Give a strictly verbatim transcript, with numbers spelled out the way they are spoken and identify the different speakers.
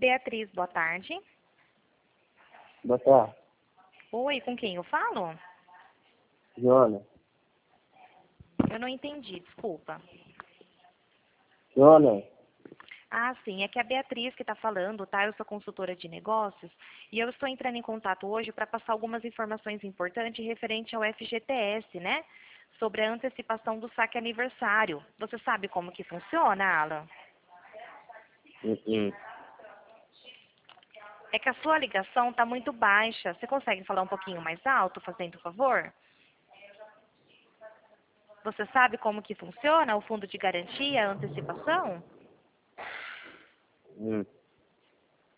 Speaker 1: Beatriz, boa tarde.
Speaker 2: Boa tarde.
Speaker 1: Oi, com quem eu falo?
Speaker 2: Jonas.
Speaker 1: Eu não entendi, desculpa.
Speaker 2: Jonas.
Speaker 1: Ah, sim, é que é a Beatriz que está falando, tá? Eu sou consultora de negócios e eu estou entrando em contato hoje para passar algumas informações importantes referente ao F G T S, né? Sobre a antecipação do saque aniversário. Você sabe como que funciona, Alan?
Speaker 2: Uh-uh.
Speaker 1: É que a sua ligação está muito baixa. Você consegue falar um pouquinho mais alto, fazendo favor? Você sabe como que funciona o fundo de garantia, a antecipação?
Speaker 2: Hum.